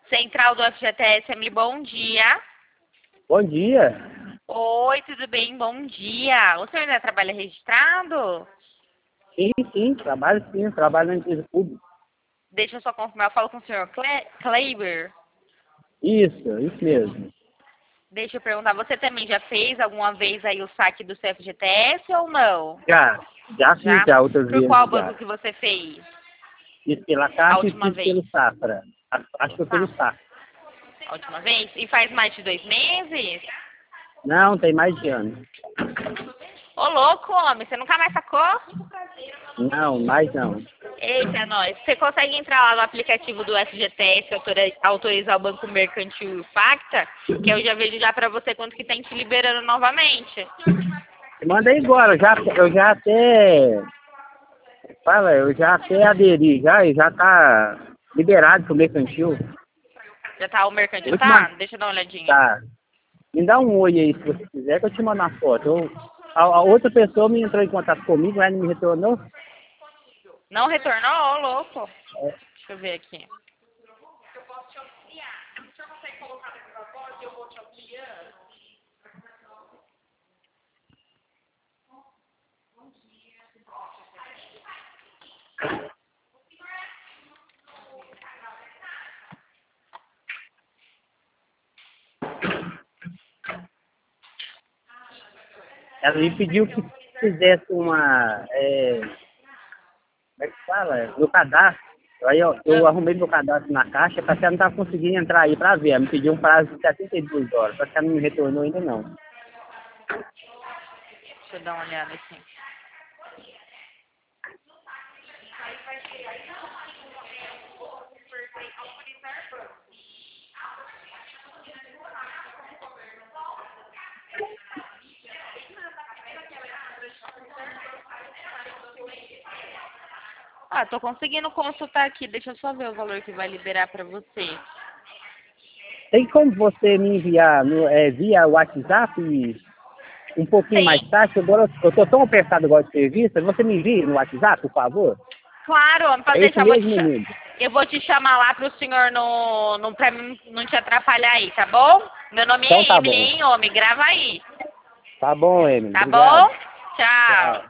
Central do FGTS, Emily, bom dia. Bom dia. Oi, tudo bem? Bom dia. O senhor ainda trabalha registrado? Sim, trabalho na empresa pública. Deixa eu só confirmar, eu falo com o senhor Kleiber. Isso mesmo. Deixa eu perguntar, você também já fez alguma vez aí o saque do seu FGTS ou não? Já fiz já outras Por vezes qual já. banco que você fez Fiz pela a Caixa e última fiz vez? pelo Safra. Acho que foi pelo Safra. A última vez? E faz mais de 2 meses? Não, tem mais de ano. Ô, louco, homem, você nunca mais sacou? Não, mais não. Eita, nós. Você consegue entrar lá no aplicativo do FGTS, autorizar o Banco Mercantil Facta, que eu já vejo já pra você quanto que tem te liberando novamente. Manda aí agora, eu já até. Fala, eu já até aderi, já tá liberado pro mercantil. Já tá o mercantil, Vou te tá? mandar. Deixa eu dar uma olhadinha. Tá. Me dá um oi aí se você quiser que eu te mando uma foto. A outra pessoa me entrou em contato comigo, ela não me retornou. Não retornou? Ô, louco. Deixa eu ver aqui. Ela me pediu que fizesse uma. Como é que fala? No cadastro. Aí eu arrumei meu cadastro na caixa, só que ela não estava conseguindo entrar aí para ver. Ela me pediu um prazo de 72 horas, só que ela não me retornou ainda não. Deixa eu dar uma olhada aqui. Ah, tô conseguindo consultar aqui. Deixa eu só ver o valor que vai liberar pra você. Tem como você me enviar via WhatsApp um pouquinho mais Tem. tarde? Agora eu estou tão apertado agora de serviço, você me envia no WhatsApp, por favor? Claro, homem, pode É esse deixar. mesmo número. Eu vou te chamar lá pro senhor pra mim não te atrapalhar aí, tá bom? Meu nome Então é tá Emily, bom. hein, homem? Grava aí. Tá bom, Emily. Tá Obrigado. bom? Tchau. Tchau.